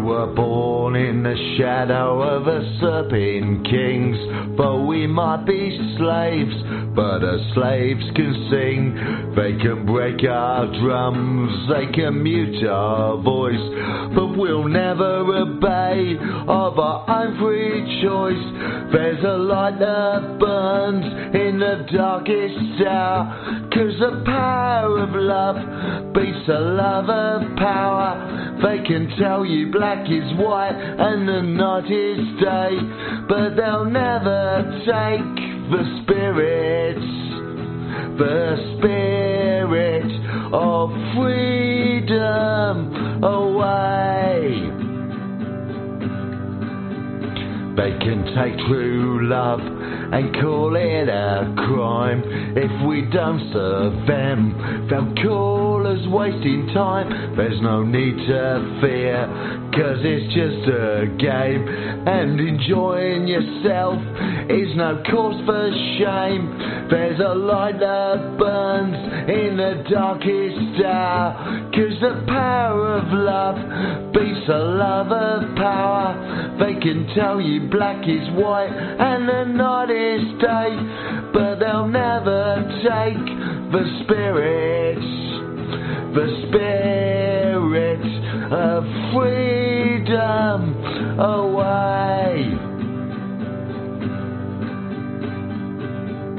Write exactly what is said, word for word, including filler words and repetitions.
were born in the shadow of usurping kings, for we might be slaves, but our slaves can sing. They can break our drums, they can mute our voice, but we'll never obey of our own free choice. There's a light that burns in the darkest hour, 'cause the power of love beats the love of power. They can tell you black is white and the night is day, but they'll never take the spirit, the spirit of freedom away. They can take true love and call it a crime. If we don't serve them, they'll call us wasting time. There's no need to fear, 'cause it's just a game, and enjoying yourself is no cause for shame. There's a light that burns in the darkest hour, 'cause the power of love beats the love of power. They can tell you black is white and the night is day, but they'll never take the spirit